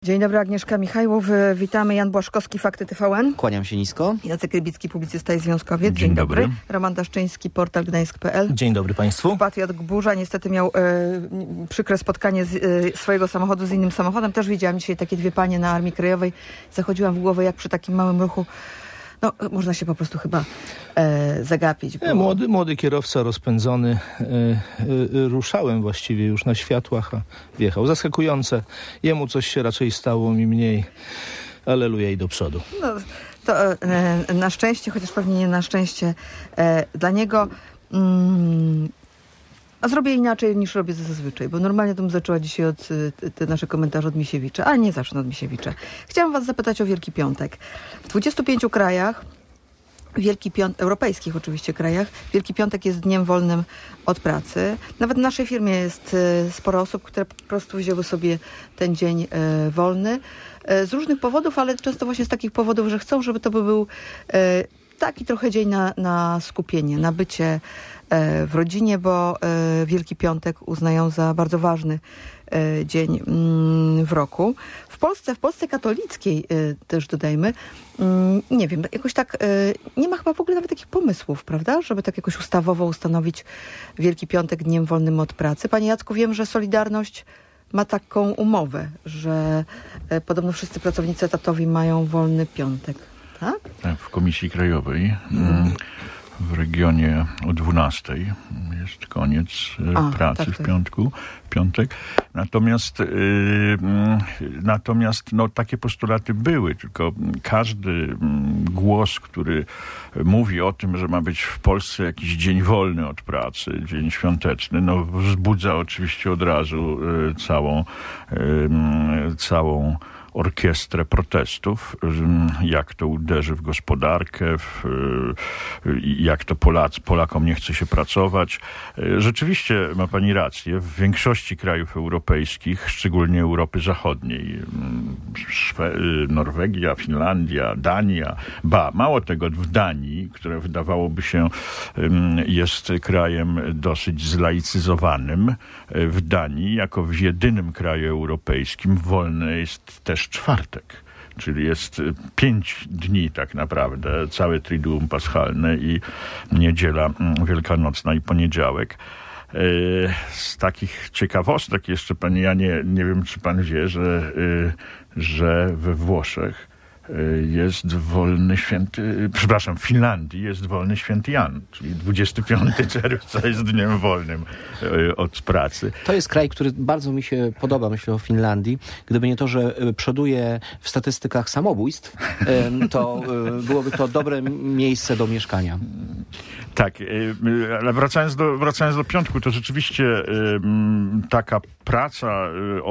Dzień dobry, Agnieszka Michajłow. Witamy. Jan Błaszkowski, Fakty TVN. Kłaniam się nisko. Jacek Rybicki, publicysta i związkowiec. Dzień dobry. Roman Daszczyński, portal gdańsk.pl. Dzień dobry Państwu. Patriot Gburza niestety miał przykre spotkanie swojego samochodu z innym samochodem. Też widziałam dzisiaj takie dwie panie na Armii Krajowej. Zachodziłam w głowę, jak przy takim małym ruchu można się po prostu chyba zagapić. Bo... Młody kierowca rozpędzony. Ruszałem właściwie już na światłach, a wjechał. Zaskakujące. Jemu coś się raczej stało, mi mniej. Aleluja i do przodu. No, to na szczęście, chociaż pewnie nie na szczęście dla niego. A zrobię inaczej niż robię zazwyczaj, bo normalnie to bym zaczęła dzisiaj od te nasze komentarze od Misiewicza, ale nie zacznę od Misiewicza. Chciałam was zapytać o Wielki Piątek. W 25 krajach, europejskich oczywiście krajach, Wielki Piątek jest dniem wolnym od pracy. Nawet w naszej firmie jest sporo osób, które po prostu wzięły sobie ten dzień wolny z różnych powodów, ale często właśnie z takich powodów, że chcą, żeby to był taki trochę dzień na skupienie, na bycie w rodzinie, bo Wielki Piątek uznają za bardzo ważny dzień w roku. W Polsce katolickiej też dodajmy, nie wiem, jakoś tak nie ma chyba w ogóle nawet takich pomysłów, prawda? Żeby tak jakoś ustawowo ustanowić Wielki Piątek dniem wolnym od pracy. Panie Jacku, wiem, że Solidarność ma taką umowę, że podobno wszyscy pracownicy etatowi mają wolny piątek. Tak? W Komisji Krajowej w regionie o 12 jest koniec pracy tak, w piątek. Natomiast takie postulaty były, tylko każdy głos, który mówi o tym, że ma być w Polsce jakiś dzień wolny od pracy, dzień świąteczny, wzbudza oczywiście od razu całą orkiestrę protestów, jak to uderzy w gospodarkę, jak to Polakom nie chce się pracować. Rzeczywiście ma pani rację, w większości krajów europejskich, szczególnie Europy Zachodniej, Norwegia, Finlandia, Dania, mało tego, w Danii, które wydawałoby się jest krajem dosyć zlaicyzowanym, w Danii, jako w jedynym kraju europejskim, wolny jest też czwartek, czyli jest 5 dni tak naprawdę, całe Triduum Paschalne i niedziela wielkanocna i poniedziałek. Z takich ciekawostek jeszcze, panie Janie, nie wiem, czy pan wie, że we Włoszech jest wolny w Finlandii jest wolny święty Jan, czyli 25 czerwca jest dniem wolnym od pracy. To jest kraj, który bardzo mi się podoba, myślę o Finlandii. Gdyby nie to, że przoduje w statystykach samobójstw, to byłoby to dobre miejsce do mieszkania. Tak, ale wracając do piątku, to rzeczywiście taka praca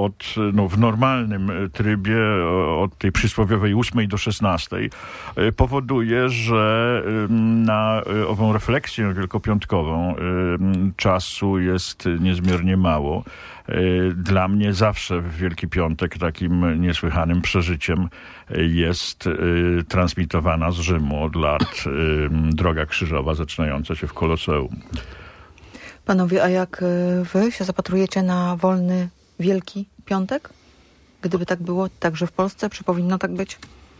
w normalnym trybie od tej przysłowiowej 8 do 16 powoduje, że na ową refleksję wielkopiątkową czasu jest niezmiernie mało. Dla mnie zawsze w Wielki Piątek takim niesłychanym przeżyciem jest transmitowana z Rzymu od lat Droga Krzyżowa zaczynająca się w Koloseum. Panowie, a jak wy się zapatrujecie na wolny Wielki Piątek? Gdyby tak było, także w Polsce, czy powinno tak być?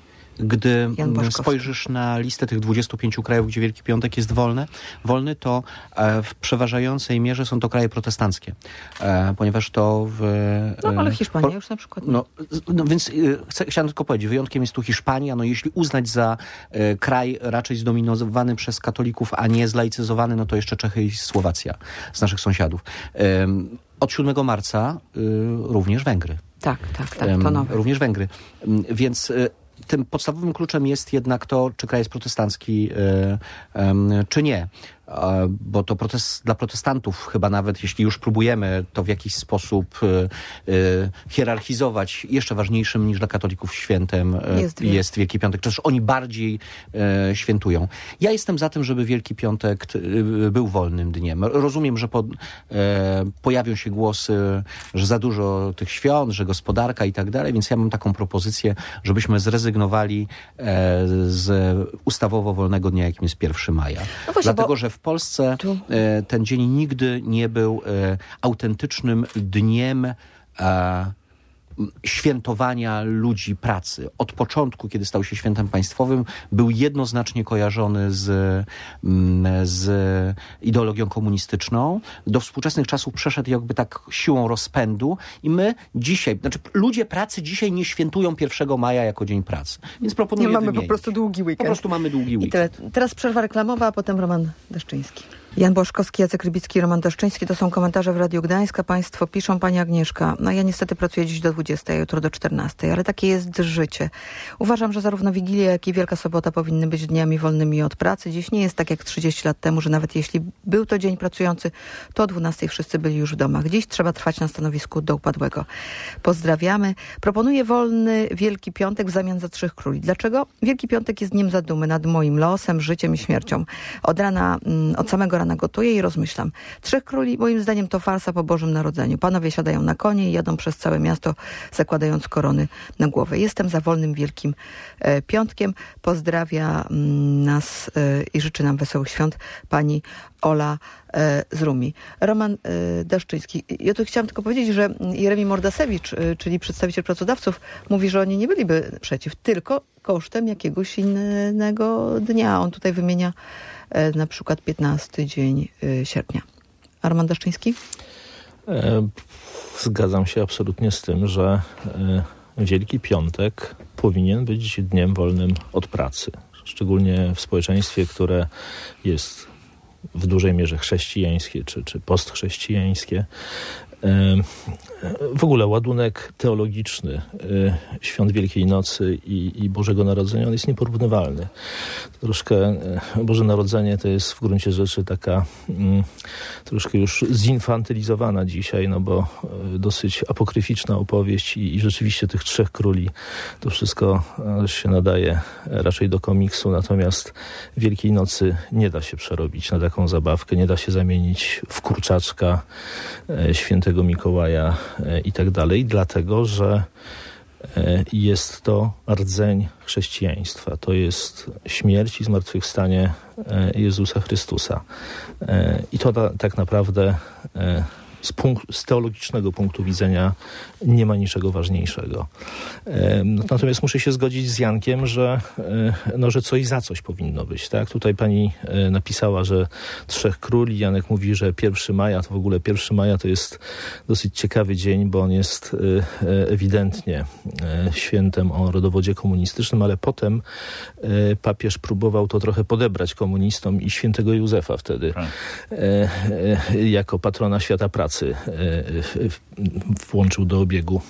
Gdy spojrzysz na listę tych 25 krajów, gdzie Wielki Piątek jest wolny, to w przeważającej mierze są to kraje protestanckie. Ponieważ to ale Hiszpania już na przykład. Więc chciałem tylko powiedzieć, wyjątkiem jest tu Hiszpania. Jeśli uznać za kraj raczej zdominowany przez katolików, a nie zlaicyzowany, to jeszcze Czechy i Słowacja z naszych sąsiadów. Od 7 marca również Węgry. Tak, to nowe. Również Węgry. Więc tym podstawowym kluczem jest jednak to, czy kraj jest protestancki, czy nie. Bo to dla protestantów chyba nawet, jeśli już próbujemy to w jakiś sposób hierarchizować, jeszcze ważniejszym niż dla katolików świętem jest Wielki Piątek. Przecież oni bardziej świętują. Ja jestem za tym, żeby Wielki Piątek był wolnym dniem. Rozumiem, że pojawią się głosy, że za dużo tych świąt, że gospodarka i tak dalej, więc ja mam taką propozycję, żebyśmy zrezygnowali z ustawowo wolnego dnia, jakim jest 1 maja. Dlatego, że w Polsce ten dzień nigdy nie był autentycznym dniem świętowania ludzi pracy. Od początku, kiedy stał się świętem państwowym, był jednoznacznie kojarzony z ideologią komunistyczną. Do współczesnych czasów przeszedł jakby tak siłą rozpędu i my dzisiaj, ludzie pracy dzisiaj nie świętują 1 maja jako Dzień Pracy. Więc proponuję mamy po prostu długi weekend. Po prostu mamy długi weekend. Teraz przerwa reklamowa, a potem Roman Deszczyński. Jan Błaszkowski, Jacek Rybicki, Roman Deszczyński. To są komentarze w Radiu Gdańska. Państwo piszą, pani Agnieszka, ja niestety pracuję dziś do 20, jutro do 14, ale takie jest życie. Uważam, że zarówno Wigilia, jak i Wielka Sobota powinny być dniami wolnymi od pracy. Dziś nie jest tak jak 30 lat temu, że nawet jeśli był to dzień pracujący, to o 12 wszyscy byli już w domach. Dziś trzeba trwać na stanowisku do upadłego. Pozdrawiamy. Proponuję wolny Wielki Piątek w zamian za 3 króli. Dlaczego? Wielki Piątek jest dniem zadumy nad moim losem, życiem i śmiercią. Od samego rana gotuję i rozmyślam. 3 króli, moim zdaniem, to farsa po Bożym Narodzeniu. Panowie siadają na konie i jadą przez całe miasto, zakładając korony na głowę. Jestem za wolnym Wielkim Piątkiem. Pozdrawia nas i życzy nam wesołych świąt pani Ola z Rumi. Roman Deszczyński. Ja tu chciałam tylko powiedzieć, że Jeremi Mordasewicz, czyli przedstawiciel pracodawców, mówi, że oni nie byliby przeciw, tylko kosztem jakiegoś innego dnia. On tutaj wymienia na przykład 15 dzień sierpnia. A Roman Deszczyński? Zgadzam się absolutnie z tym, że Wielki Piątek powinien być dniem wolnym od pracy. Szczególnie w społeczeństwie, które jest w dużej mierze chrześcijańskie czy postchrześcijańskie. W ogóle ładunek teologiczny świąt Wielkiej Nocy i Bożego Narodzenia, on jest nieporównywalny. Troszkę Boże Narodzenie to jest w gruncie rzeczy taka troszkę już zinfantylizowana dzisiaj, no bo dosyć apokryficzna opowieść i rzeczywiście tych 3 króli to wszystko się nadaje raczej do komiksu, natomiast Wielkiej Nocy nie da się przerobić na taką zabawkę, nie da się zamienić w kurczaczka świętego Mikołaja i tak dalej, dlatego, że jest to rdzeń chrześcijaństwa. To jest śmierć i zmartwychwstanie Jezusa Chrystusa. I to tak naprawdę z teologicznego punktu widzenia nie ma niczego ważniejszego. Natomiast muszę się zgodzić z Jankiem, że coś za coś powinno być. Tak? Tutaj pani napisała, że 3 króli. Janek mówi, że 1 maja, to w ogóle 1 maja to jest dosyć ciekawy dzień, bo on jest ewidentnie świętem o rodowodzie komunistycznym, ale potem papież próbował to trochę podebrać komunistom i świętego Józefa wtedy jako patrona świata pracy włączył do obiegu.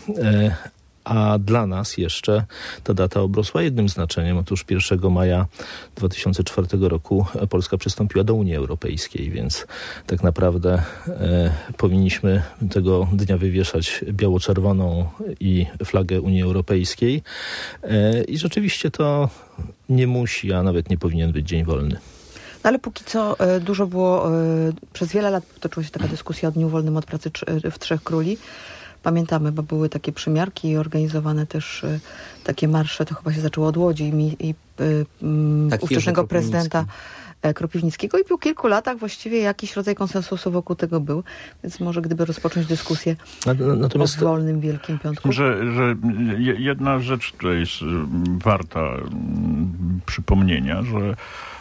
A dla nas jeszcze ta data obrosła jednym znaczeniem. Otóż 1 maja 2004 roku Polska przystąpiła do Unii Europejskiej, więc tak naprawdę powinniśmy tego dnia wywieszać biało-czerwoną i flagę Unii Europejskiej. I rzeczywiście to nie musi, a nawet nie powinien być dzień wolny. No ale póki co dużo było, przez wiele lat toczyła się taka dyskusja o Dniu Wolnym od Pracy w 3 Króli. Pamiętamy, bo były takie przymiarki i organizowane też takie marsze, to chyba się zaczęło od Łodzi i ówczesnego prezydenta Kropiwnickiego i po kilku latach właściwie jakiś rodzaj konsensusu wokół tego był. Więc może gdyby rozpocząć dyskusję o wolnym Wielkim Piątku. Że jedna rzecz tutaj jest warta przypomnienia, że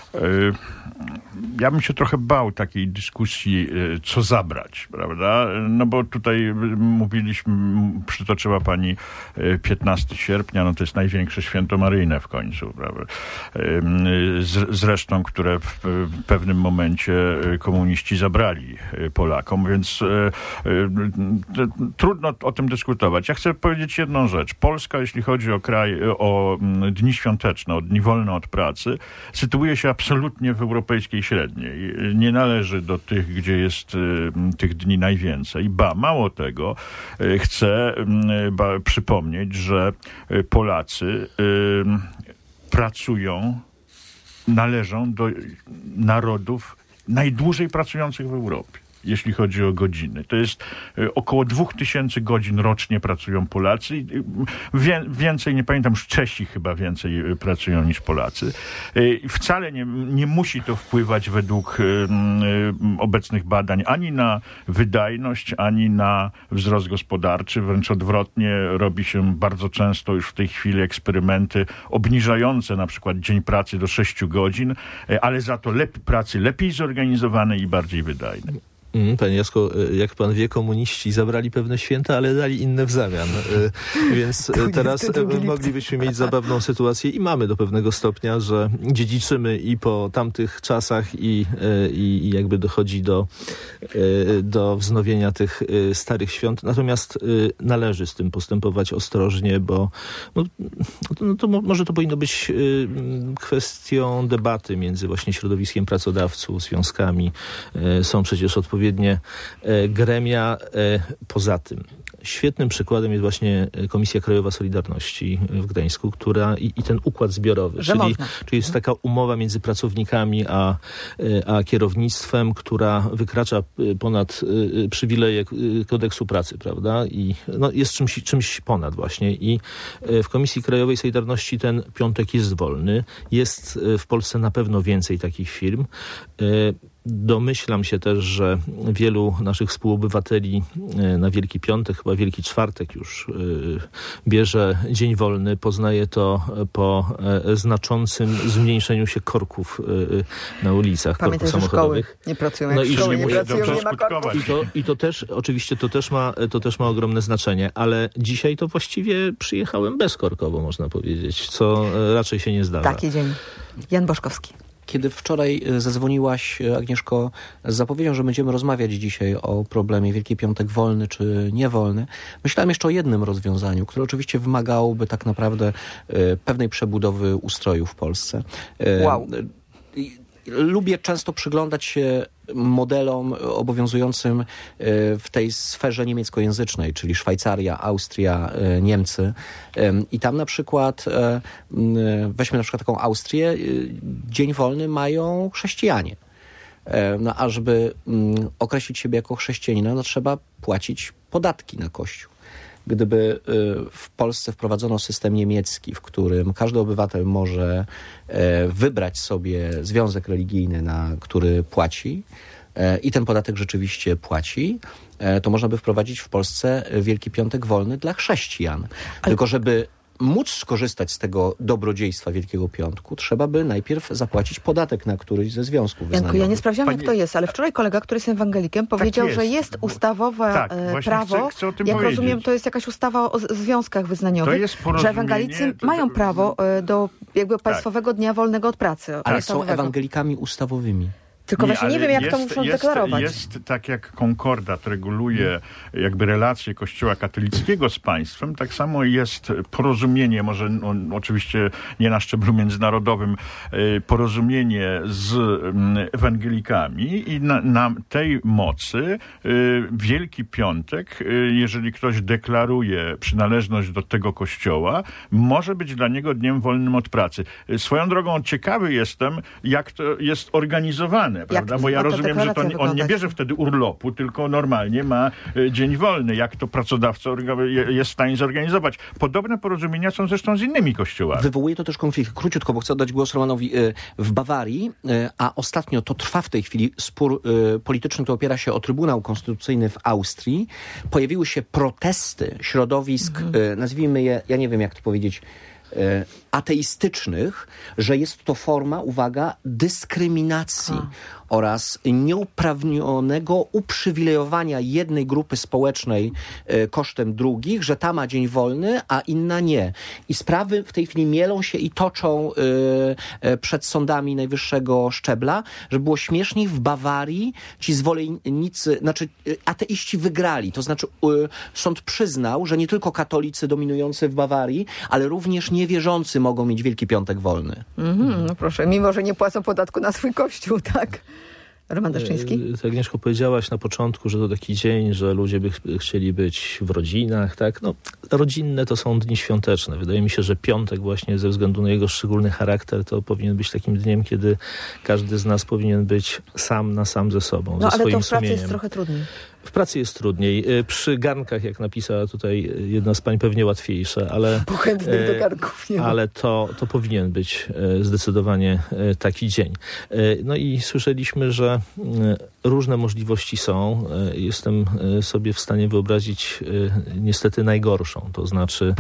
ja bym się trochę bał takiej dyskusji, co zabrać, prawda? No bo tutaj przytoczyła pani 15 sierpnia, no to jest największe święto maryjne w końcu, prawda? Zresztą, które w pewnym momencie komuniści zabrali Polakom, więc trudno o tym dyskutować. Ja chcę powiedzieć jedną rzecz. Polska, jeśli chodzi o dni świąteczne, o dni wolne od pracy, sytuuje się absolutnie w europejskiej średniej. Nie należy do tych, gdzie jest tych dni najwięcej. Mało tego, chcę przypomnieć, że Polacy należą do narodów najdłużej pracujących w Europie. jeśli chodzi o godziny. To jest około 2000 godzin rocznie pracują Polacy. Więcej, nie pamiętam, już Czesi chyba więcej pracują niż Polacy. Wcale nie musi to wpływać według obecnych badań ani na wydajność, ani na wzrost gospodarczy. Wręcz odwrotnie, robi się bardzo często już w tej chwili eksperymenty obniżające na przykład dzień pracy do 6 godzin, ale za to pracy lepiej zorganizowanej i bardziej wydajnej. Panie Jacku, jak pan wie, komuniści zabrali pewne święta, ale dali inne w zamian. Więc teraz moglibyśmy mieć zabawną sytuację i mamy do pewnego stopnia, że dziedziczymy i po tamtych czasach i jakby dochodzi do wznowienia tych starych świąt. Natomiast należy z tym postępować ostrożnie, bo to może to powinno być kwestią debaty między właśnie środowiskiem pracodawców, związkami. Są przecież odpowiednie gremia. Poza tym świetnym przykładem jest właśnie Komisja Krajowa Solidarności w Gdańsku, która i ten układ zbiorowy, czyli jest taka umowa między pracownikami a kierownictwem, która wykracza ponad przywileje kodeksu pracy, prawda? I jest czymś ponad właśnie. I w Komisji Krajowej Solidarności ten piątek jest wolny. Jest w Polsce na pewno więcej takich firm. Domyślam się też, że wielu naszych współobywateli na Wielki Piątek, chyba Wielki Czwartek już bierze dzień wolny. Poznaje to po znaczącym zmniejszeniu się korków na ulicach, korków samochodowych. Szkoły nie pracują, jak szkoły nie pracują, nie ma korków. I to też, oczywiście, to też ma ogromne znaczenie, ale dzisiaj to właściwie przyjechałem bezkorkowo, można powiedzieć, co raczej się nie zdarza. Taki dzień. Jan Boszkowski. Kiedy wczoraj zadzwoniłaś, Agnieszko, z zapowiedzią, że będziemy rozmawiać dzisiaj o problemie Wielki Piątek wolny czy niewolny, myślałem jeszcze o jednym rozwiązaniu, które oczywiście wymagałoby tak naprawdę pewnej przebudowy ustroju w Polsce. Wow. Lubię często przyglądać się modelom obowiązującym w tej sferze niemieckojęzycznej, czyli Szwajcaria, Austria, Niemcy. I tam na przykład, weźmy na przykład taką Austrię, dzień wolny mają chrześcijanie. A żeby określić siebie jako chrześcijanina, trzeba płacić podatki na Kościół. Gdyby w Polsce wprowadzono system niemiecki, w którym każdy obywatel może wybrać sobie związek religijny, na który płaci i ten podatek rzeczywiście płaci, to można by wprowadzić w Polsce Wielki Piątek wolny dla chrześcijan. Tylko żeby móc skorzystać z tego dobrodziejstwa Wielkiego Piątku, trzeba by najpierw zapłacić podatek na któryś ze związków wyznaniowych. Ja nie sprawdziłam, jak to jest, ale wczoraj kolega, który jest ewangelikiem, powiedział, że jest ustawowe prawo. Chcę jak rozumiem, to jest jakaś ustawa o związkach wyznaniowych, że ewangelicy mają prawo do jakby państwowego dnia wolnego od pracy. Ale są ewangelikami ustawowymi. Tylko właśnie nie wiem, jak to muszą deklarować. Jest tak jak konkordat reguluje jakby relacje Kościoła katolickiego z państwem, tak samo jest porozumienie, może oczywiście nie na szczeblu międzynarodowym, porozumienie z ewangelikami i na tej mocy Wielki Piątek, jeżeli ktoś deklaruje przynależność do tego kościoła, może być dla niego dniem wolnym od pracy. Swoją drogą ciekawy jestem, jak to jest organizowane. Prawda? Bo ja rozumiem, że on nie bierze wtedy urlopu, tylko normalnie ma dzień wolny. Jak to pracodawca jest w stanie zorganizować? Podobne porozumienia są zresztą z innymi kościołami. Wywołuje to też konflikt. Króciutko, bo chcę oddać głos Romanowi. W Bawarii, a ostatnio to trwa w tej chwili spór polityczny, to opiera się o Trybunał Konstytucyjny w Austrii. Pojawiły się protesty środowisk, nazwijmy je, ja nie wiem jak to powiedzieć, ateistycznych, że jest to forma, uwaga, dyskryminacji oraz nieuprawnionego uprzywilejowania jednej grupy społecznej kosztem drugich, że ta ma dzień wolny, a inna nie. I sprawy w tej chwili mielą się i toczą przed sądami najwyższego szczebla. Żeby było śmieszniej, w Bawarii ci zwolennicy, znaczy ateiści wygrali. To znaczy sąd przyznał, że nie tylko katolicy dominujący w Bawarii, ale również niewierzący mogą mieć Wielki Piątek wolny. No proszę, mimo że nie płacą podatku na swój kościół, tak? Romantyczyński? Agnieszko, powiedziałaś na początku, że to taki dzień, że ludzie by chcieli być w rodzinach, tak? No, rodzinne to są dni świąteczne. Wydaje mi się, że piątek właśnie ze względu na jego szczególny charakter to powinien być takim dniem, kiedy każdy z nas powinien być sam na sam ze sobą, ze swoim sumieniem. No ale to w pracy jest trochę trudniej. W pracy jest trudniej. Przy garnkach, jak napisała tutaj jedna z pań, pewnie łatwiejsze, ale... Pochętnych do garnków nie ma. Ale to powinien być zdecydowanie taki dzień. No i słyszeliśmy, że różne możliwości są. Jestem sobie w stanie wyobrazić niestety najgorszą. To znaczy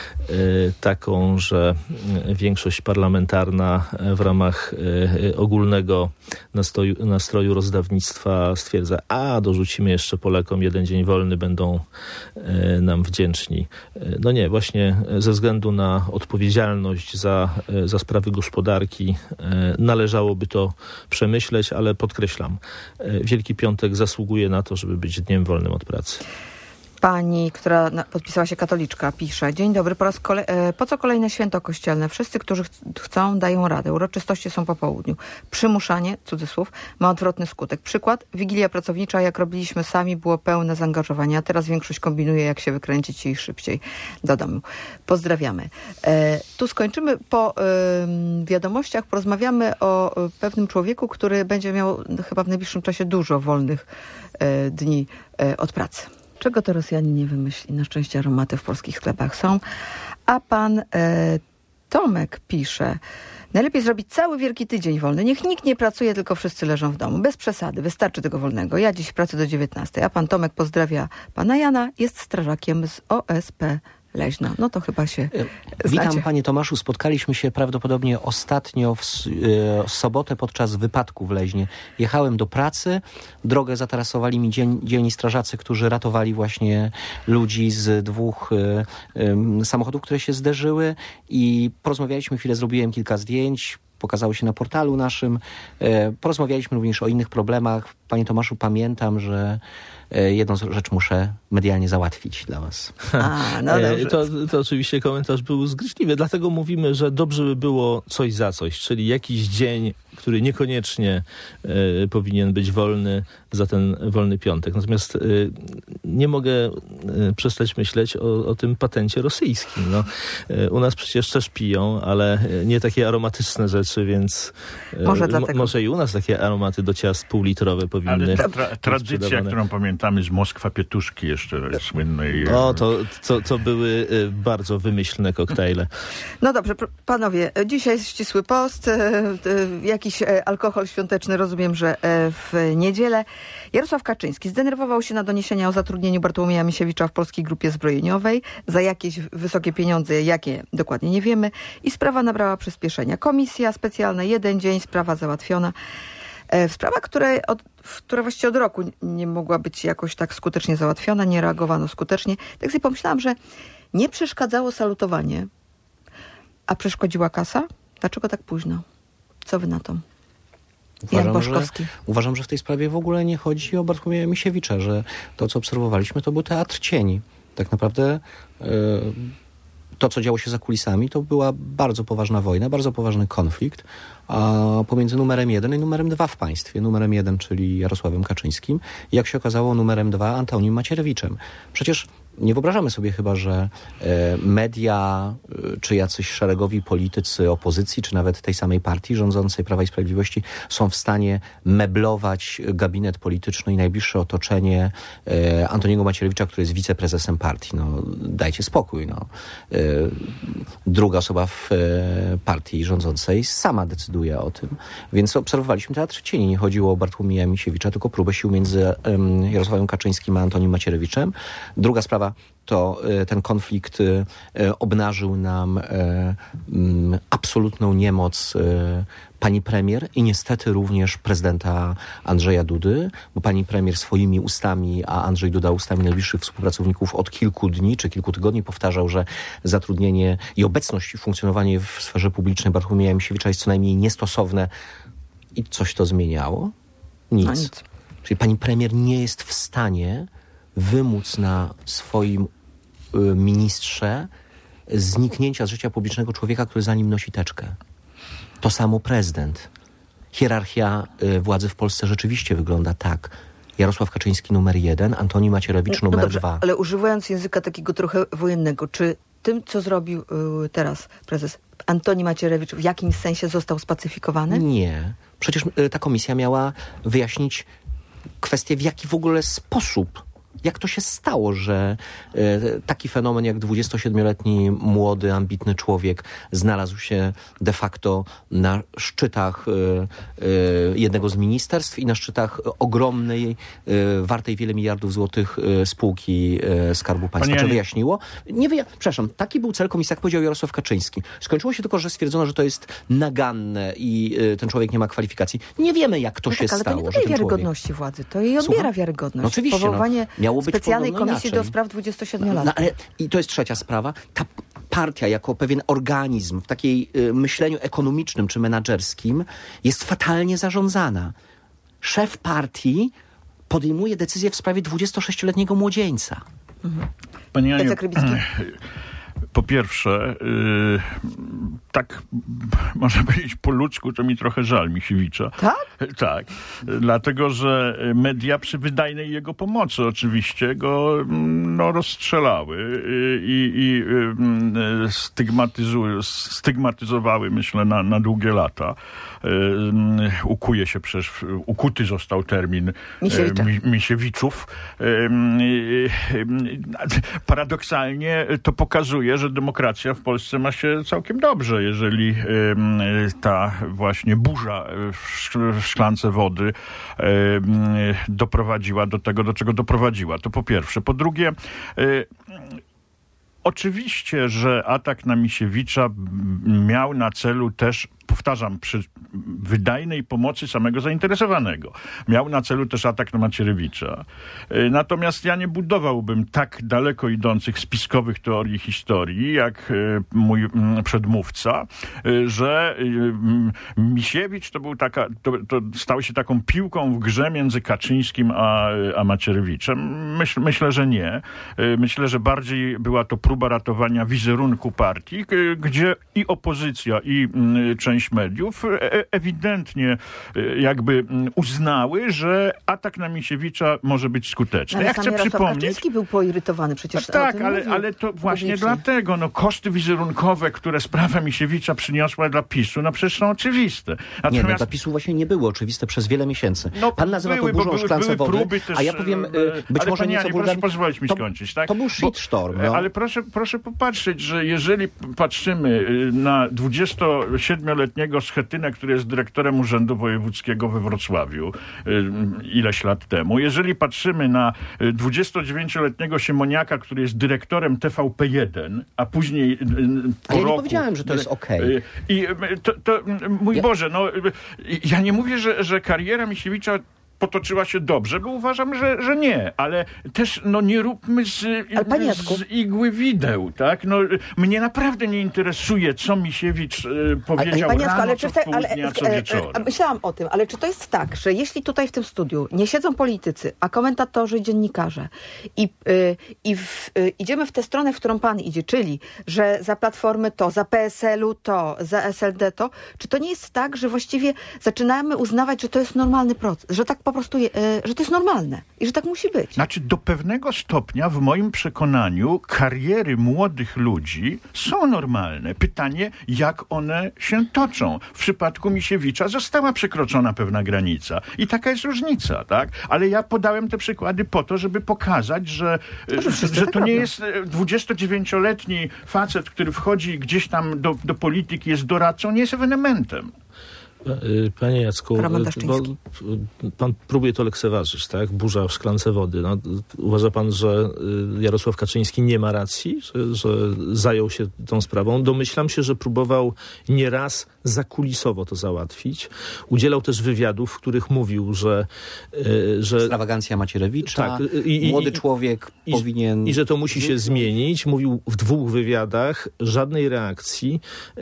taką, że większość parlamentarna w ramach ogólnego nastroju rozdawnictwa stwierdza, dorzucimy jeszcze Polakom jeden dzień wolny, będą nam wdzięczni. No nie, właśnie ze względu na odpowiedzialność za sprawy gospodarki należałoby to przemyśleć, ale podkreślam, Wielki Piątek zasługuje na to, żeby być dniem wolnym od pracy. Pani, która podpisała się katoliczka, pisze: dzień dobry, po co kolejne święto kościelne? Wszyscy, którzy chcą, dają radę. Uroczystości są po południu. Przymuszanie, cudzysłów, ma odwrotny skutek. Przykład, Wigilia pracownicza, jak robiliśmy sami, było pełne zaangażowania. Teraz większość kombinuje, jak się wykręcić i szybciej do domu. Pozdrawiamy. Tu skończymy. Po wiadomościach porozmawiamy o pewnym człowieku, który będzie miał chyba w najbliższym czasie dużo wolnych dni od pracy. Czego to Rosjanin nie wymyśli? Na szczęście aromaty w polskich sklepach są. A pan Tomek pisze: najlepiej zrobić cały Wielki Tydzień wolny. Niech nikt nie pracuje, tylko wszyscy leżą w domu. Bez przesady, wystarczy tego wolnego. Ja dziś w pracy do 19. A pan Tomek pozdrawia pana Jana, jest strażakiem z OSP Leźno. No to chyba się znacie. Witam, panie Tomaszu. Spotkaliśmy się prawdopodobnie ostatnio w sobotę podczas wypadku w Leźnie. Jechałem do pracy, drogę zatarasowali mi dzielni strażacy, którzy ratowali właśnie ludzi z dwóch samochodów, które się zderzyły, i porozmawialiśmy chwilę, zrobiłem kilka zdjęć, pokazały się na portalu naszym. Porozmawialiśmy również o innych problemach. Panie Tomaszu, pamiętam, że jedną rzecz muszę medialnie załatwić dla was. To oczywiście komentarz był zgryźliwy, dlatego mówimy, że dobrze by było coś za coś, czyli jakiś dzień, który niekoniecznie powinien być wolny, za ten wolny piątek. Natomiast nie mogę przestać myśleć o tym patencie rosyjskim. No, u nas przecież też piją, ale nie takie aromatyczne rzeczy, więc może i u nas takie aromaty do ciast półlitrowe powinny tradycja, którą pamiętamy z Moskwa Pietuszki jeszcze słynnej. To były bardzo wymyślne koktajle. No dobrze, panowie, dzisiaj jest ścisły post, jakiś alkohol świąteczny, rozumiem, że w niedzielę. Jarosław Kaczyński zdenerwował się na doniesienia o zatrudnieniu Bartłomieja Misiewicza w Polskiej Grupie Zbrojeniowej za jakieś wysokie pieniądze, jakie dokładnie nie wiemy, i sprawa nabrała przyspieszenia. Komisja specjalna, jeden dzień, sprawa załatwiona. Sprawa, która właściwie od roku nie mogła być jakoś tak skutecznie załatwiona, nie reagowano skutecznie. Tak sobie pomyślałam, że nie przeszkadzało salutowanie, a przeszkodziła kasa? Dlaczego tak późno? Co wy na to? Uważam, że w tej sprawie w ogóle nie chodzi o Bartłomieja Misiewicza, że to, co obserwowaliśmy, to był teatr cieni. Tak naprawdę to, co działo się za kulisami, to była bardzo poważna wojna, bardzo poważny konflikt pomiędzy numerem 1 i numerem 2 w państwie. Numerem 1, czyli Jarosławem Kaczyńskim, i jak się okazało, numerem 2 Antonim Macierewiczem. Przecież nie wyobrażamy sobie chyba, że media, czy jacyś szeregowi politycy opozycji, czy nawet tej samej partii rządzącej Prawa i Sprawiedliwości są w stanie meblować gabinet polityczny i najbliższe otoczenie Antoniego Macierewicza, który jest wiceprezesem partii. No, dajcie spokój. No. Druga osoba w partii rządzącej sama decyduje o tym. Więc obserwowaliśmy teatr cieni. Nie chodziło o Bartłomieja Misiewicza, tylko próbę sił między Jarosławem Kaczyńskim a Antonim Macierewiczem. Druga sprawa to ten konflikt obnażył nam absolutną niemoc pani premier i niestety również prezydenta Andrzeja Dudy, bo pani premier swoimi ustami, a Andrzej Duda ustami najbliższych współpracowników od kilku dni czy kilku tygodni powtarzał, że zatrudnienie i obecność i funkcjonowanie w sferze publicznej Bartłomieja Misiewicza jest co najmniej niestosowne. I coś to zmieniało? Nic. Czyli pani premier nie jest w stanie wymóc na swoim ministrze zniknięcia z życia publicznego człowieka, który za nim nosi teczkę. To samo prezydent. hierarchia władzy w Polsce rzeczywiście wygląda tak. Jarosław Kaczyński numer 1, Antoni Macierewicz numer 2. Ale używając języka takiego trochę wojennego, czy tym, co zrobił teraz prezes Antoni Macierewicz, w jakimś sensie został spacyfikowany? Nie. Przecież ta komisja miała wyjaśnić kwestię, w jaki w ogóle sposób, jak to się stało, że taki fenomen jak 27-letni młody, ambitny człowiek znalazł się de facto na szczytach jednego z ministerstw i na szczytach ogromnej, wartej wiele miliardów złotych spółki Skarbu Państwa. Czy wyjaśniło? Przepraszam, taki był cel komisji, jak powiedział Jarosław Kaczyński. Skończyło się tylko, że stwierdzono, że to jest naganne i ten człowiek nie ma kwalifikacji. Nie wiemy, jak to się stało. Ale to nie daje wiarygodności władzy. To jej odbiera wiarygodność. No oczywiście. Powołanie miało być specjalnej komisji inaczej. do spraw 27-latków. I to jest trzecia sprawa. Ta partia jako pewien organizm w takiej myśleniu ekonomicznym czy menadżerskim jest fatalnie zarządzana. Szef partii podejmuje decyzję w sprawie 26-letniego młodzieńca. Pani Aniu, po pierwsze, tak można powiedzieć po ludzku, to mi trochę żal Misiewicza. Tak? Tak, dlatego, że media przy wydajnej jego pomocy oczywiście go rozstrzelały i stygmatyzowały, myślę, na długie lata. Ukuty został termin Misiewiczów. Paradoksalnie to pokazuje, że demokracja w Polsce ma się całkiem dobrze, jeżeli ta właśnie burza w szklance wody doprowadziła do tego, do czego doprowadziła. To po pierwsze. Po drugie, oczywiście, że atak na Misiewicza miał na celu też, powtarzam, przy wydajnej pomocy samego zainteresowanego. Miał na celu też atak na Macierewicza. Natomiast ja nie budowałbym tak daleko idących spiskowych teorii historii, jak mój przedmówca, że Misiewicz to stał się taką piłką w grze między Kaczyńskim a Macierewiczem. Myślę, że nie. Myślę, że bardziej była to próba ratowania wizerunku partii, gdzie i opozycja, i część mediów ewidentnie jakby uznały, że atak na Misiewicza może być skuteczny. Ale ja chcę przypomnieć... Kaczyński był poirytowany przecież. Tak, ale to właśnie dlatego. Koszty wizerunkowe, które sprawa Misiewicza przyniosła dla PiS-u, przecież są oczywiste. Natomiast... Nie, dla PiS-u właśnie nie były oczywiste przez wiele miesięcy. Pan nazywa to burzą w szklance wody, też, a ja powiem być może nieco wulgarnie. Proszę pozwolić mi skończyć, tak? To był shitstorm. Ale proszę popatrzeć, że jeżeli patrzymy na 27-letniego Schetynę, który jest dyrektorem Urzędu Wojewódzkiego we Wrocławiu ileś lat temu, jeżeli patrzymy na 29-letniego Siemoniaka, który jest dyrektorem TVP1, a później po roku... Ja nie powiedziałem, że to jest okej. I mój Boże, ja nie mówię, że kariera Misiewicza potoczyła się dobrze, bo uważam, że nie, ale też nie róbmy z igły wideł, tak? Mnie naprawdę nie interesuje, co Misiewicz powiedział rano, co w południe, a co wieczorem. Myślałam o tym, ale czy to jest tak, że jeśli tutaj w tym studiu nie siedzą politycy, a komentatorzy, dziennikarze idziemy w tę stronę, w którą pan idzie, czyli, że za Platformy to, za PSL-u to, za SLD to, czy to nie jest tak, że właściwie zaczynamy uznawać, że to jest normalny proces, że tak po prostu, że to jest normalne i że tak musi być. Znaczy, do pewnego stopnia, w moim przekonaniu, kariery młodych ludzi są normalne. Pytanie, jak one się toczą. W przypadku Misiewicza została przekroczona pewna granica. I taka jest różnica, tak? Ale ja podałem te przykłady po to, żeby pokazać, że to nie jest 29-letni facet, który wchodzi gdzieś tam do polityki, jest doradcą, nie jest ewenementem. Panie Jacku, pan próbuje to lekceważyć, tak? Burza w szklance wody. Uważa pan, że Jarosław Kaczyński nie ma racji, że zajął się tą sprawą? Domyślam się, że próbował nieraz zakulisowo to załatwić. Udzielał też wywiadów, w których mówił, że ekstrawagancja Macierewicza, tak, młody człowiek powinien... I że to musi się zmienić. Mówił w 2 wywiadach, żadnej reakcji.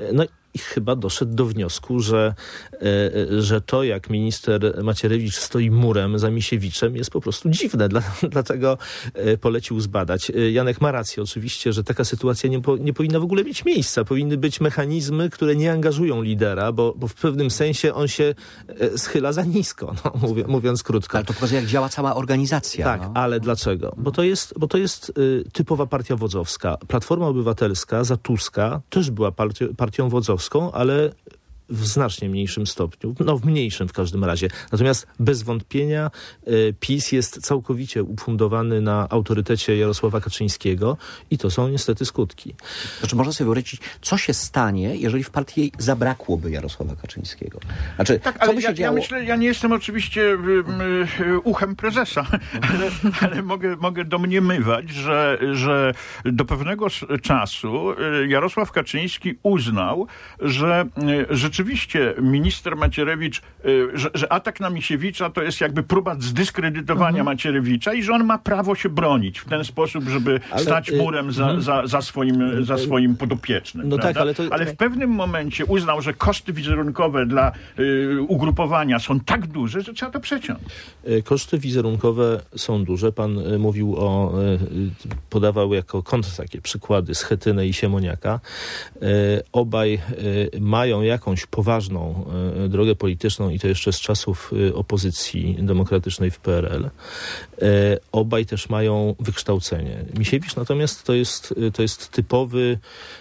i chyba doszedł do wniosku, że to, jak minister Macierewicz stoi murem za Misiewiczem, jest po prostu dziwne. Dlatego polecił zbadać. Janek ma rację oczywiście, że taka sytuacja nie powinna w ogóle mieć miejsca. Powinny być mechanizmy, które nie angażują lidera, bo w pewnym sensie on się schyla za nisko, mówiąc krótko. Ale to pokazuje, jak działa cała organizacja. Tak, ale dlaczego? Bo to jest typowa partia wodzowska. Platforma Obywatelska za Tuska też była partią wodzowską, ale w znacznie mniejszym stopniu, w mniejszym w każdym razie. Natomiast bez wątpienia PiS jest całkowicie ufundowany na autorytecie Jarosława Kaczyńskiego i to są niestety skutki. Znaczy, można sobie wyobrazić, co się stanie, jeżeli w partii zabrakłoby Jarosława Kaczyńskiego? Znaczy, tak, co by się działo? Ja nie jestem oczywiście uchem prezesa, ale mogę domniemywać, że do pewnego czasu Jarosław Kaczyński uznał, że rzeczywiście minister Macierewicz, że atak na Misiewicza to jest jakby próba zdyskredytowania Macierewicza i że on ma prawo się bronić w ten sposób, żeby stać murem za swoim podopiecznym. No tak, ale w pewnym momencie uznał, że koszty wizerunkowe dla ugrupowania są tak duże, że trzeba to przeciąć. Koszty wizerunkowe są duże. Pan mówił podawał jako takie przykłady Schetynę i Siemoniaka. Obaj mają jakąś poważną drogę polityczną i to jeszcze z czasów opozycji demokratycznej w PRL. Obaj też mają wykształcenie. Misiewicz natomiast to jest typowy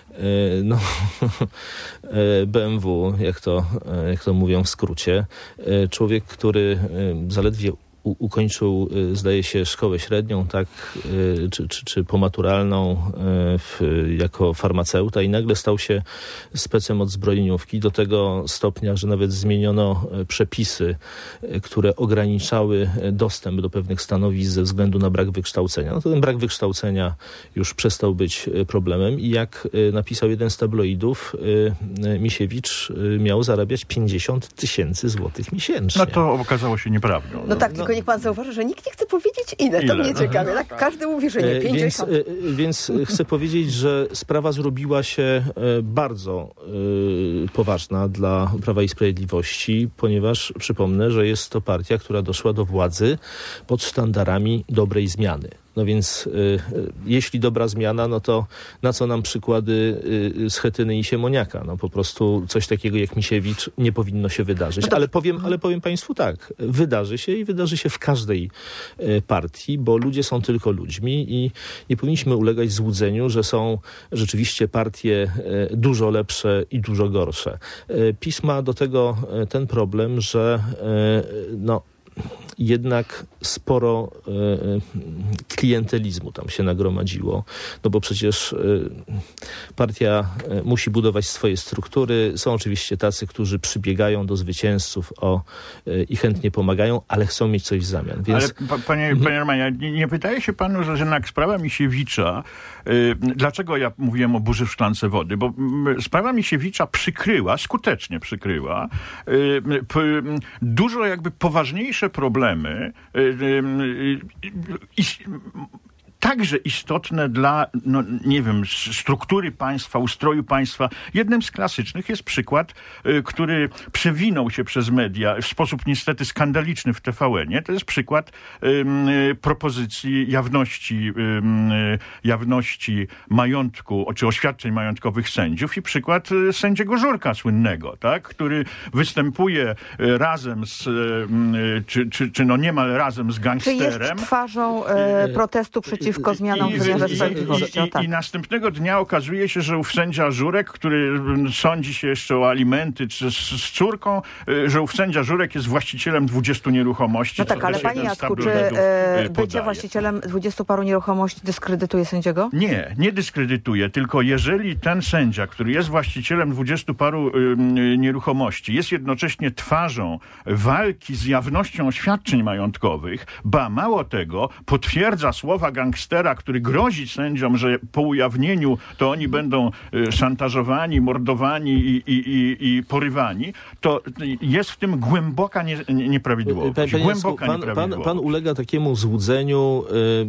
BMW, jak to mówią w skrócie. Człowiek, który zaledwie ukończył, zdaje się, szkołę średnią, tak, czy pomaturalną jako farmaceuta i nagle stał się specem od zbrojeniówki do tego stopnia, że nawet zmieniono przepisy, które ograniczały dostęp do pewnych stanowisk ze względu na brak wykształcenia. No to ten brak wykształcenia już przestał być problemem i jak napisał jeden z tabloidów, Misiewicz miał zarabiać 50 000 złotych miesięcznie. No to okazało się nieprawdą. No tak, tylko niech pan zauważy, że nikt nie chce powiedzieć ile. To mnie ciekawie. Tak? Każdy mówi, że nie, 50. Więc chcę powiedzieć, że sprawa zrobiła się bardzo poważna dla Prawa i Sprawiedliwości, ponieważ przypomnę, że jest to partia, która doszła do władzy pod sztandarami dobrej zmiany. No więc jeśli dobra zmiana, no to na co nam przykłady Schetyny i Siemoniaka? No po prostu coś takiego jak Misiewicz nie powinno się wydarzyć. No to... ale powiem państwu tak, wydarzy się i wydarzy się w każdej partii, bo ludzie są tylko ludźmi i nie powinniśmy ulegać złudzeniu, że są rzeczywiście partie dużo lepsze i dużo gorsze. PiS ma do tego ten problem, że jednak sporo klientelizmu tam się nagromadziło, no bo przecież partia musi budować swoje struktury. Są oczywiście tacy, którzy przybiegają do zwycięzców i chętnie pomagają, ale chcą mieć coś w zamian. Więc... Ale panie Romanie, nie wydaje się panu, że jednak sprawa Misiewicza, dlaczego ja mówiłem o burzy w szklance wody? Bo sprawa Misiewicza skutecznie przykryła dużo jakby poważniejsze problemy, także istotne dla, struktury państwa, ustroju państwa. Jednym z klasycznych jest przykład, który przewinął się przez media w sposób niestety skandaliczny w TVN-ie. To jest przykład propozycji jawności majątku, czy oświadczeń majątkowych sędziów i przykład sędziego Żurka słynnego, tak, który występuje razem z, czy niemal razem z gangsterem. Czy jest twarzą protestu przeciwko zmianom w wymiarze sprawiedliwości. I następnego dnia okazuje się, że ów sędzia Żurek, który sądzi się jeszcze o alimenty z córką, że ów sędzia Żurek jest właścicielem 20 nieruchomości. No tak, ale panie Jacku, czy bycie właścicielem 20 paru nieruchomości dyskredytuje sędziego? Nie dyskredytuje, tylko jeżeli ten sędzia, który jest właścicielem 20 paru nieruchomości, jest jednocześnie twarzą walki z jawnością oświadczeń majątkowych, mało tego, potwierdza słowa gangstera, Baxtera, który grozi sędziom, że po ujawnieniu to oni będą szantażowani, mordowani i porywani, to jest w tym głęboka nieprawidłowość. Pan ulega takiemu złudzeniu,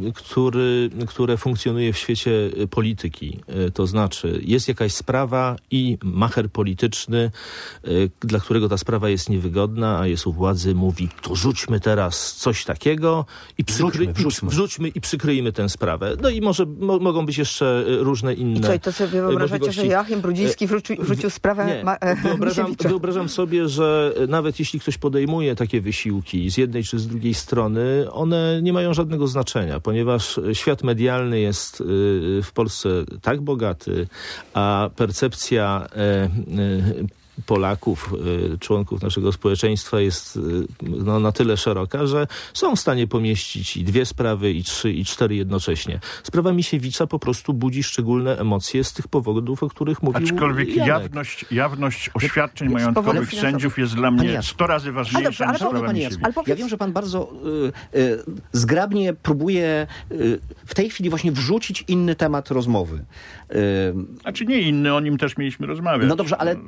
które funkcjonuje w świecie polityki. To znaczy, jest jakaś sprawa i macher polityczny, dla którego ta sprawa jest niewygodna, a jest u władzy, mówi, to rzućmy teraz coś takiego i wrzućmy i przykryjmy tę sprawę. No i mogą być jeszcze różne inne I co, i to sobie wyobrażacie, że Joachim Brudziński wrzucił sprawę Wyobrażam sobie, że nawet jeśli ktoś podejmuje takie wysiłki z jednej czy z drugiej strony, one nie mają żadnego znaczenia, ponieważ świat medialny jest w Polsce tak bogaty, a percepcja Polaków, członków naszego społeczeństwa jest na tyle szeroka, że są w stanie pomieścić i 2 sprawy, i 3, i 4 jednocześnie. Sprawa Misiewicza po prostu budzi szczególne emocje z tych powodów, o których mówił Aczkolwiek jawność oświadczeń majątkowych sędziów jest dla mnie 100 razy ważniejsza niż sprawa Misiewicza. Ja wiem, że pan bardzo zgrabnie próbuje w tej chwili właśnie wrzucić inny temat rozmowy. Znaczy nie inny, o nim też mieliśmy rozmawiać. No dobrze, ale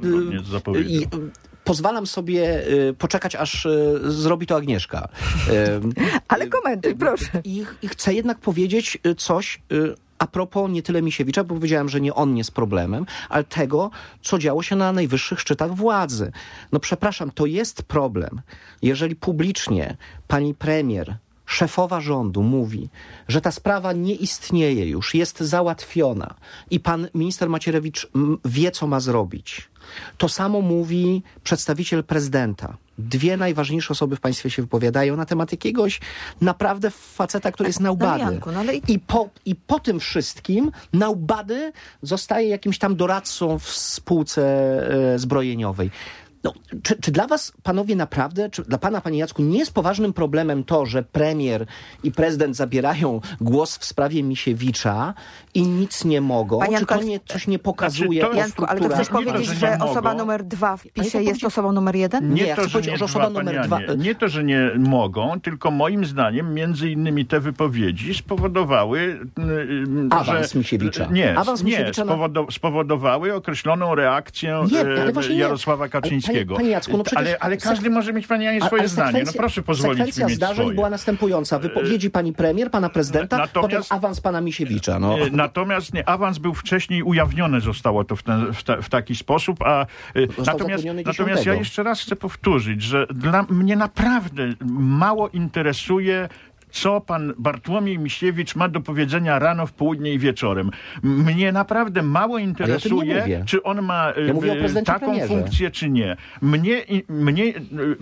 pozwalam sobie poczekać, aż zrobi to Agnieszka. Ale komentuj, proszę. I chcę jednak powiedzieć coś a propos nie tyle Misiewicza, bo powiedziałem, że nie on jest problemem, ale tego, co działo się na najwyższych szczytach władzy. No przepraszam, to jest problem, jeżeli publicznie pani premier, szefowa rządu mówi, że ta sprawa nie istnieje już, jest załatwiona i pan minister Macierewicz wie, co ma zrobić. To samo mówi przedstawiciel prezydenta. 2 najważniejsze osoby w państwie się wypowiadają na temat jakiegoś naprawdę faceta, który jest naubady. I po tym wszystkim naubady zostaje jakimś tam doradcą w spółce zbrojeniowej. No, czy dla was, panowie, naprawdę, czy dla pana, panie Jacku, nie jest poważnym problemem to, że premier i prezydent zabierają głos w sprawie Misiewicza i nic nie mogą? Panie czy to coś nie pokazuje? Janku, ale to chcesz powiedzieć, że osoba numer 2 w PiS-ie jest osobą numer 1? Nie, chcę powiedzieć, że osoba numer 2... Nie to, że nie mogą, tylko moim zdaniem między innymi te wypowiedzi spowodowały... Awans Misiewicza. Spowodowały określoną reakcję Jarosława Kaczyńskiego. Panie Jacku, no przecież... Ale każdy może mieć, panie Janie, swoje zdanie. No proszę pozwolić mi mieć swoje. Sekwencja zdarzeń była następująca. Wypowiedzi pani premier, pana prezydenta, potem awans pana Misiewicza. No. Natomiast awans był wcześniej, ujawnione zostało to w taki sposób, natomiast ja jeszcze raz chcę powtórzyć, że dla mnie naprawdę mało interesuje, co pan Bartłomiej Misiewicz ma do powiedzenia rano, w południe i wieczorem. Mnie naprawdę mało interesuje, czy on ma taką funkcję, czy nie. Mnie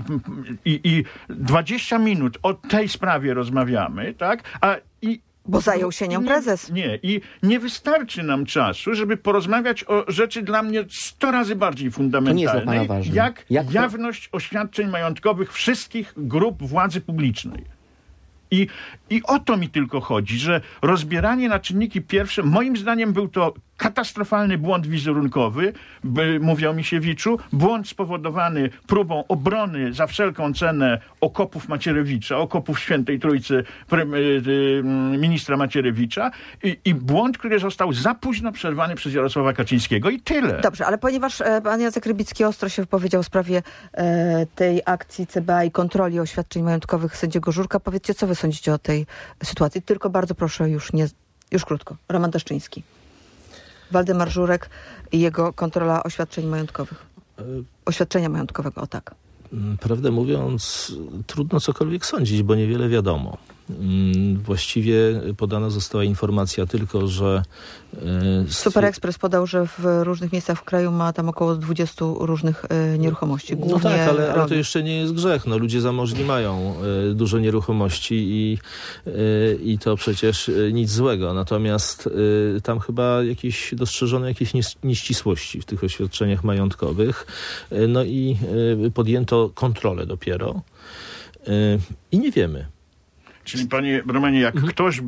20 minut o tej sprawie rozmawiamy, tak? Bo zajął się nią prezes. I nie wystarczy nam czasu, żeby porozmawiać o rzeczy dla mnie 100 razy bardziej fundamentalnej, jak jawność oświadczeń majątkowych wszystkich grup władzy publicznej. I o to mi tylko chodzi, że rozbieranie na czynniki pierwsze, moim zdaniem był to katastrofalny błąd wizerunkowy, mówię o Misiewiczu, błąd spowodowany próbą obrony za wszelką cenę okopów Macierewicza, okopów Świętej Trójcy ministra Macierewicza i błąd, który został za późno przerwany przez Jarosława Kaczyńskiego i tyle. Dobrze, ale ponieważ pan Jacek Rybicki ostro się wypowiedział w sprawie tej akcji CBA i kontroli oświadczeń majątkowych sędziego Żurka, powiedzcie, co wy sądzicie o tej sytuacji? Tylko bardzo proszę, już krótko. Roman Daszczyński. Waldemar Żurek i jego kontrola oświadczeń majątkowych. Oświadczenia majątkowego, o tak. Prawdę mówiąc, trudno cokolwiek sądzić, bo niewiele wiadomo. Właściwie podana została informacja tylko, że... Super Express podał, że w różnych miejscach w kraju ma tam około 20 różnych nieruchomości. Głównie no tak, ale to jeszcze nie jest grzech. No, ludzie zamożni mają dużo nieruchomości i to przecież nic złego. Natomiast tam chyba dostrzeżono jakieś nieścisłości w tych oświadczeniach majątkowych. No i podjęto kontrolę dopiero. I nie wiemy. Czyli panie Romanie, jak ktoś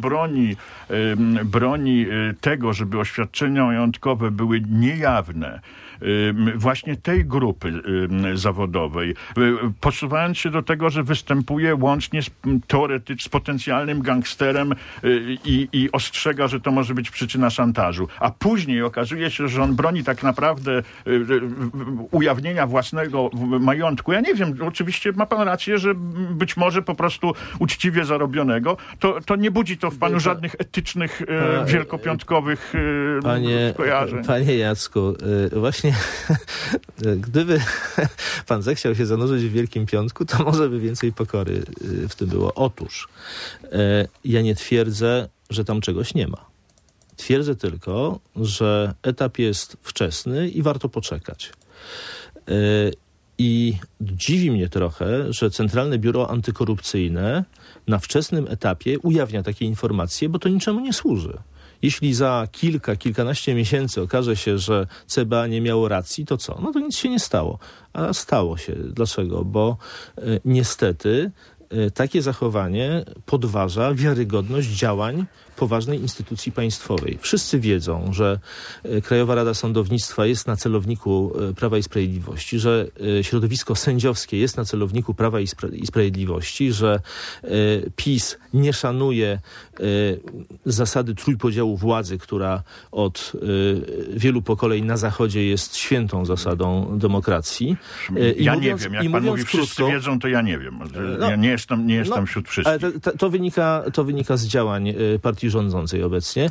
broni tego, żeby oświadczenia majątkowe były niejawne, właśnie tej grupy zawodowej, posuwając się do tego, że występuje łącznie z potencjalnym gangsterem i ostrzega, że to może być przyczyna szantażu. A później okazuje się, że on broni tak naprawdę ujawnienia własnego majątku. Ja nie wiem, oczywiście ma pan rację, że być może po prostu uczciwie zarobionego, to nie budzi to w panu żadnych etycznych, wielkopiątkowych skojarzeń. Panie Jacku, właśnie gdyby pan zechciał się zanurzyć w Wielkim Piątku, to może by więcej pokory w tym było. Otóż ja nie twierdzę, że tam czegoś nie ma. Twierdzę tylko, że etap jest wczesny i warto poczekać. I dziwi mnie trochę, że Centralne Biuro Antykorupcyjne na wczesnym etapie ujawnia takie informacje, bo to niczemu nie służy. Jeśli za kilkanaście miesięcy okaże się, że CBA nie miało racji, to co? No to nic się nie stało. A stało się. Dlaczego? Bo niestety takie zachowanie podważa wiarygodność działań poważnej instytucji państwowej. Wszyscy wiedzą, że Krajowa Rada Sądownictwa jest na celowniku Prawa i Sprawiedliwości, że środowisko sędziowskie jest na celowniku Prawa i Sprawiedliwości, że PiS nie szanuje zasady trójpodziału władzy, która od wielu pokoleń na Zachodzie jest świętą zasadą demokracji. Ja nie wiem, jak pan mówi, wszyscy wiedzą, to ja nie wiem. Ja nie jestem wśród wszystkich. Ale to wynika z działań partii rządzącej obecnie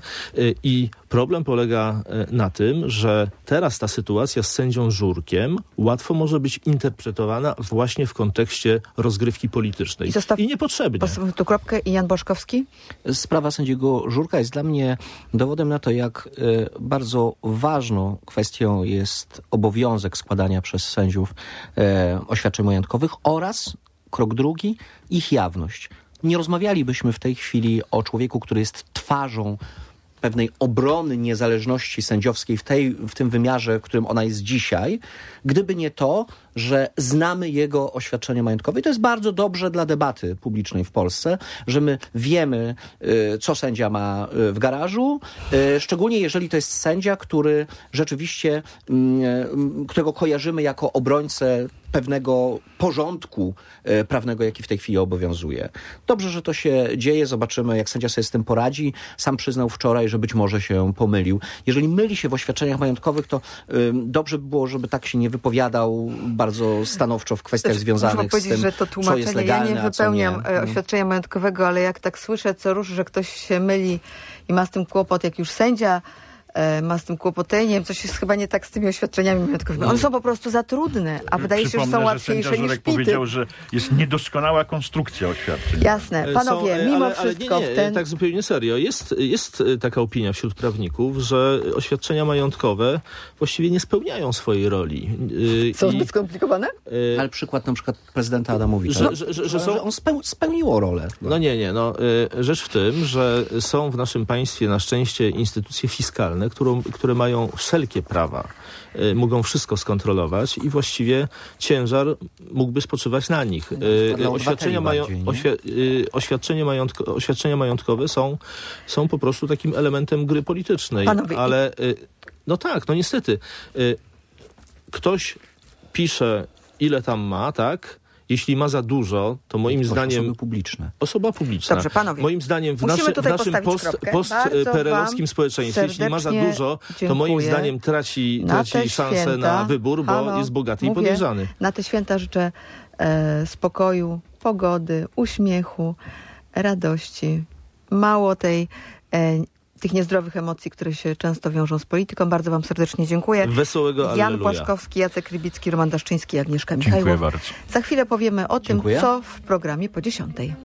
i problem polega na tym, że teraz ta sytuacja z sędzią Żurkiem łatwo może być interpretowana właśnie w kontekście rozgrywki politycznej. I niepotrzebnie. Postawmy tu kropkę. I Jan Boszkowski? Sprawa sędziego Żurka jest dla mnie dowodem na to, jak bardzo ważną kwestią jest obowiązek składania przez sędziów oświadczeń majątkowych oraz, krok drugi, ich jawność. Nie rozmawialibyśmy w tej chwili o człowieku, który jest twarzą pewnej obrony niezależności sędziowskiej w tym wymiarze, w którym ona jest dzisiaj, gdyby nie to, że znamy jego oświadczenie majątkowe. I to jest bardzo dobrze dla debaty publicznej w Polsce, że my wiemy, co sędzia ma w garażu, szczególnie jeżeli to jest sędzia, który rzeczywiście, którego kojarzymy jako obrońcę pewnego porządku prawnego, jaki w tej chwili obowiązuje. Dobrze, że to się dzieje. Zobaczymy, jak sędzia sobie z tym poradzi. Sam przyznał wczoraj, że być może się pomylił. Jeżeli myli się w oświadczeniach majątkowych, to dobrze by było, żeby tak się nie wypowiadał bardzo stanowczo w kwestiach związanych z tym, że to co jest legalne, ja nie wypełniam oświadczenia majątkowego, ale jak tak słyszę co rusz, że ktoś się myli i ma z tym kłopot, jak już sędzia ma z tym kłopotenie, coś jest chyba nie tak z tymi oświadczeniami majątkowymi. One są po prostu za trudne, a wydaje się, że są łatwiejsze niż Żurek pity. powiedział, że jest niedoskonała konstrukcja oświadczeń. Jasne. Panowie, mimo wszystko... Tak zupełnie serio. Jest taka opinia wśród prawników, że oświadczenia majątkowe właściwie nie spełniają swojej roli. Są zbyt skomplikowane? Ale przykład na przykład prezydenta Adamowicza, że on spełniło rolę. Rzecz w tym, że są w naszym państwie na szczęście instytucje fiskalne, które mają wszelkie prawa, mogą wszystko skontrolować i właściwie ciężar mógłby spoczywać na nich. Oświadczenia majątkowe są po prostu takim elementem gry politycznej. Panowie, ale niestety. Ktoś pisze, ile tam ma, tak? Jeśli ma za dużo, to moim zdaniem... Osoba publiczna. Dobrze, panowie. Moim zdaniem w naszym post-PRL-owskim społeczeństwie, jeśli ma za dużo, to moim zdaniem traci szansę na wybór, bo jest bogaty i podejrzany. Na te święta życzę spokoju, pogody, uśmiechu, radości. Mało tych niezdrowych emocji, które się często wiążą z polityką. Bardzo wam serdecznie dziękuję. Wesołego Alleluja. Jan Płaszkowski, Jacek Rybicki, Roman Daszczyński, Agnieszka Michajło. Dziękuję bardzo. Za chwilę powiemy o tym, co w programie po 10:00.